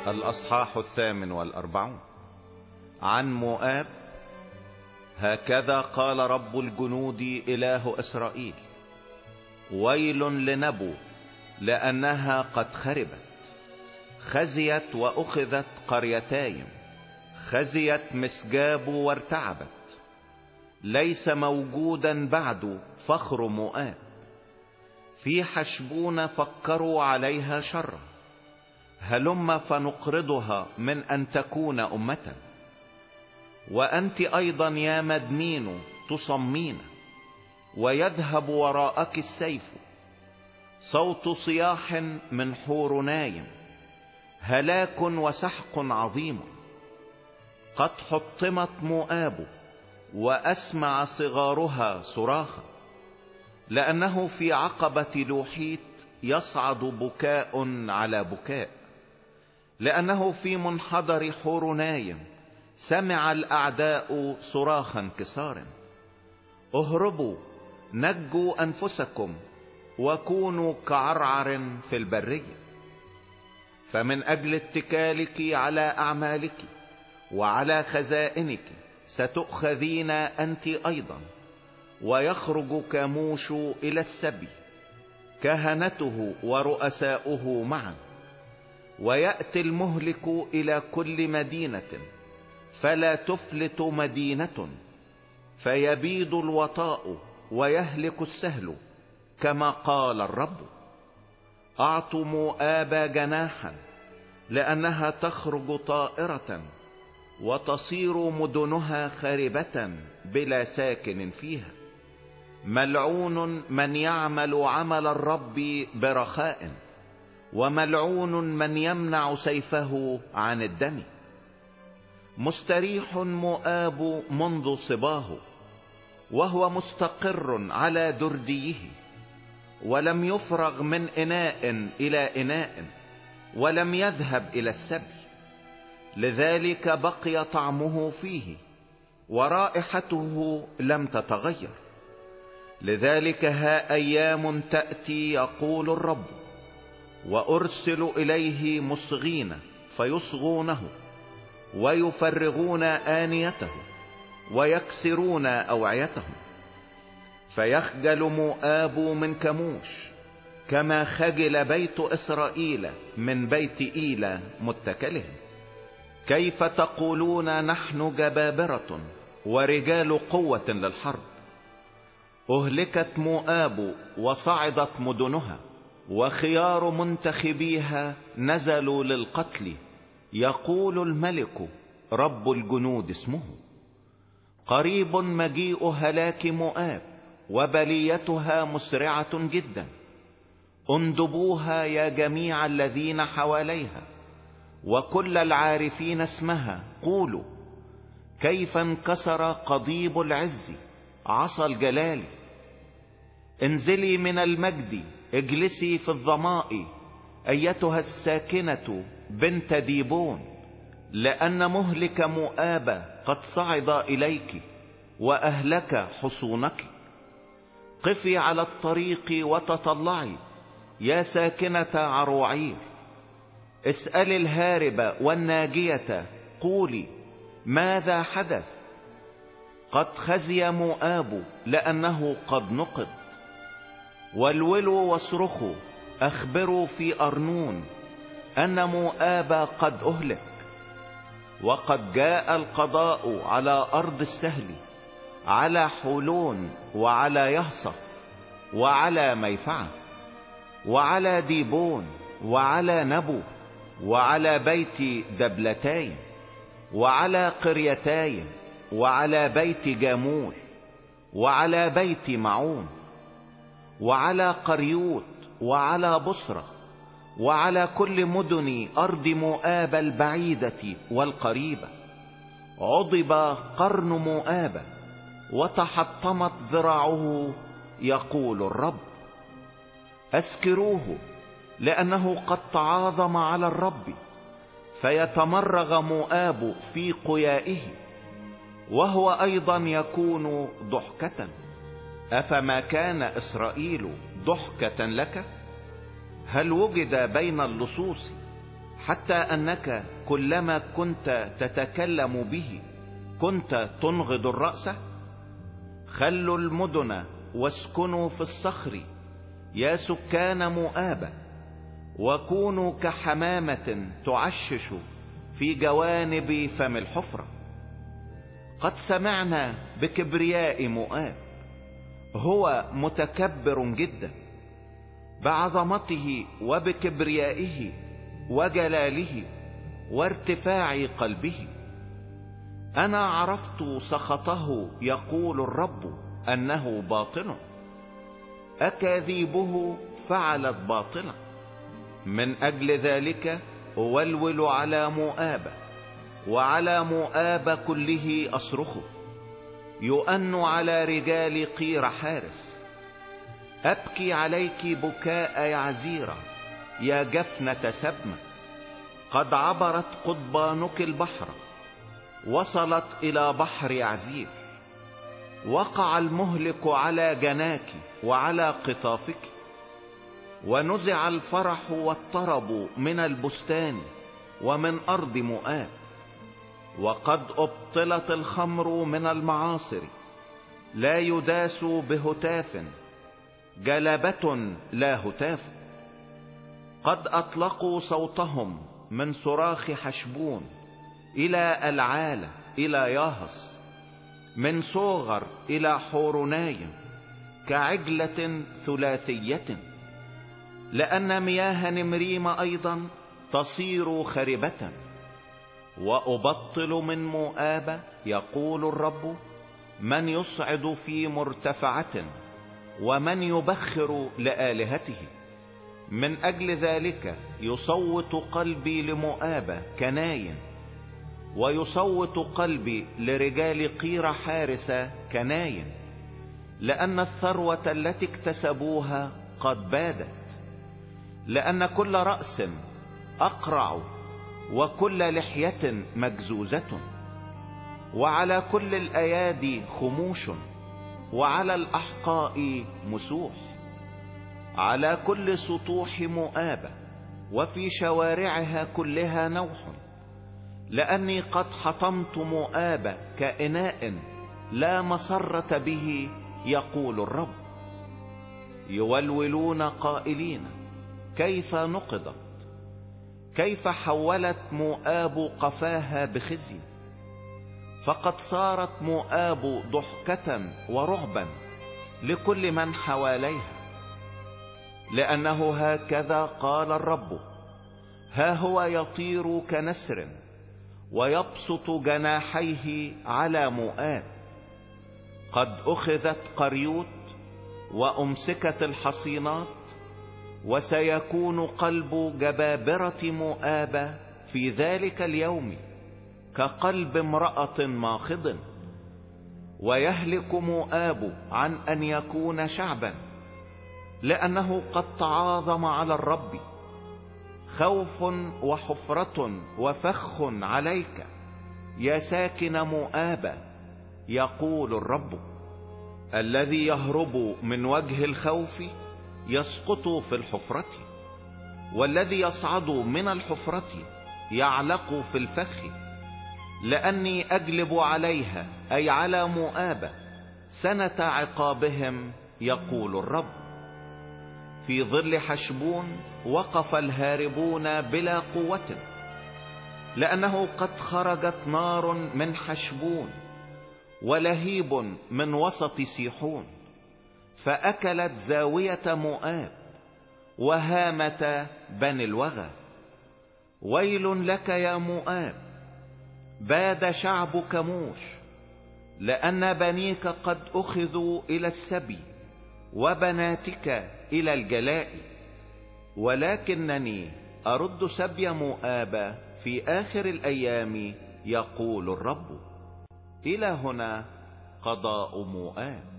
الأصحاح 48. عن مؤاب. هكذا قال رب الجنود إله إسرائيل: ويل لنبو، لأنها قد خربت، خزيت وأخذت قريتايم، خزيت مسجاب وارتعبت. ليس موجودا بعد فخر مؤاب، في حشبون فكروا عليها شرا. هلم فنقرضها من أن تكون أمة. وأنت أيضا يا مدمين تصمين، ويذهب وراءك السيف. صوت صياح من حور نايم، هلاك وسحق عظيم. قد حطمت مؤاب، وأسمع صغارها صراخا. لأنه في عقبة لوحيت يصعد بكاء على بكاء. لأنه في منحدر حور نايم سمع الأعداء صراخ انكسار. اهربوا، نجوا أنفسكم، وكونوا كعرعر في البرية. فمن أجل اتكالك على أعمالك وعلى خزائنك ستؤخذين أنت أيضا. ويخرج كاموش إلى السبي، كهنته ورؤساؤه معا. ويأتي المهلك إلى كل مدينة، فلا تفلت مدينة. فيبيد الوطاء ويهلك السهل، كما قال الرب. أعطوا مؤاب جناحا، لأنها تخرج طائرة، وتصير مدنها خاربة بلا ساكن فيها. ملعون من يعمل عمل الرب برخاء، وملعون من يمنع سيفه عن الدم. مستريح مؤاب منذ صباه، وهو مستقر على درديه. ولم يفرغ من إناء إلى إناء، ولم يذهب إلى السبي. لذلك بقي طعمه فيه، ورائحته لم تتغير. لذلك ها أيام تأتي، يقول الرب، وأرسل إليه مصغين فيصغونه، ويفرغون آنيته، ويكسرون أوعيتهم. فيخجل مؤاب من كموش، كما خجل بيت إسرائيل من بيت إيلة متكلهم. كيف تقولون نحن جبابرة ورجال قوة للحرب؟ أهلكت مؤاب وصعدت مدنها، وخيار منتخبيها نزلوا للقتل. يقول الملك رب الجنود اسمه: قريب مجيء هلاك مؤاب، وبليتها مسرعة جدا. اندبوها يا جميع الذين حواليها، وكل العارفين اسمها. قولوا: كيف انكسر قضيب العز، عصا الجلال. انزلي من المجد، اجلسي في الظماء، ايتها الساكنة بنت ديبون. لأن مهلك مؤاب قد صعد إليك، وأهلك حصونك. قفي على الطريق وتطلعي، يا ساكنة عروعير. اسألي الهاربة والناجية، قولي: ماذا حدث؟ قد خزي مؤاب، لأنه قد نقض. والولوا واصرخوا، أخبروا في أرنون أن مؤاب قد أهلك. وقد جاء القضاء على أرض السهل، على حولون، وعلى يهصة، وعلى ميفعة، وعلى ديبون، وعلى نبو، وعلى بيت دبلتايم، وعلى قريتايم، وعلى بيت جامول، وعلى بيت معون، وعلى قريوت، وعلى بصرة، وعلى كل مدن أرض مؤاب البعيدة والقريبة. عضب قرن مؤاب، وتحطمت ذراعه، يقول الرب. أسكروه، لأنه قد تعاظم على الرب. فيتمرغ مؤاب في قيائه، وهو أيضا يكون ضحكة. أفما كان إسرائيل ضحكة لك؟ هل وجد بين اللصوص حتى أنك كلما كنت تتكلم به كنت تنغض الرأس؟ خلوا المدن واسكنوا في الصخر يا سكان مؤاب، وكونوا كحمامة تعشش في جوانب فم الحفرة. قد سمعنا بكبرياء مؤاب، هو متكبر جدا، بعظمته وبكبريائه وجلاله وارتفاع قلبه. أنا عرفت سخطه يقول الرب أنه باطل، أكاذيبه فعلت باطلا. من أجل ذلك أولول على مؤاب، وعلى مؤاب كله أصرخ، يؤن على رجال قير حارس. أبكي عليك بكاء يعزيرا يا جفنة سبمة، قد عبرت قضبانك البحر، وصلت إلى بحر يعزير. وقع المهلك على جناك وعلى قطافك، ونزع الفرح والطرب من البستان ومن أرض مؤاب. وقد أبطلت الخمر من المعاصر، لا يداس بهتاف، جلبة لا هتاف. قد أطلقوا صوتهم من صراخ حشبون إلى العالة إلى ياهص، من صوغر إلى حورنايم، كعجلة ثلاثية. لأن مياه نمريم أيضا تصير خربة. وأبطل من مؤاب يقول الرب، من يصعد في مرتفعة، ومن يبخر لآلهته. من أجل ذلك يصوت قلبي لمؤاب كناين، ويصوت قلبي لرجال قير حارس كناين، لأن الثروة التي اكتسبوها قد بادت. لأن كل رأس أقرع، وكل لحية مجزوزة، وعلى كل الأيادي خموش، وعلى الأحقاء مسوح. على كل سطوح مؤاب وفي شوارعها كلها نوح، لأني قد حطمت مؤاب كإناء لا مسرة به يقول الرب. يولولون قائلين، كيف نقضت، كيف حولت مؤاب قفاها بخزي. فقد صارت مؤاب ضحكة ورعبا لكل من حواليها. لأنه هكذا قال الرب، ها هو يطير كنسر، ويبسط جناحيه على مؤاب. قد أخذت قريوت، وأمسكت الحصينات، وسيكون قلب جبابرة مؤاب في ذلك اليوم كقلب امرأة ماخض. ويهلك مؤاب عن أن يكون شعبا، لأنه قد تعاظم على الرب. خوف وحفرة وفخ عليك يا ساكن مؤاب، يقول الرب. الذي يهرب من وجه الخوف يسقط في الحفرة، والذي يصعد من الحفرة يعلق في الفخ. لأني أجلب عليها، أي على مؤاب، سنة عقابهم، يقول الرب. في ظل حشبون وقف الهاربون بلا قوة، لأنه قد خرجت نار من حشبون، ولهيب من وسط سيحون، فأكلت زاوية مؤاب وهامة بني الوغى. ويل لك يا مؤاب، باد شعبك موش، لأن بنيك قد أخذوا إلى السبي، وبناتك إلى الجلاء. ولكنني أرد سبي مؤاب في آخر الأيام، يقول الرب. إلى هنا قضاء مؤاب.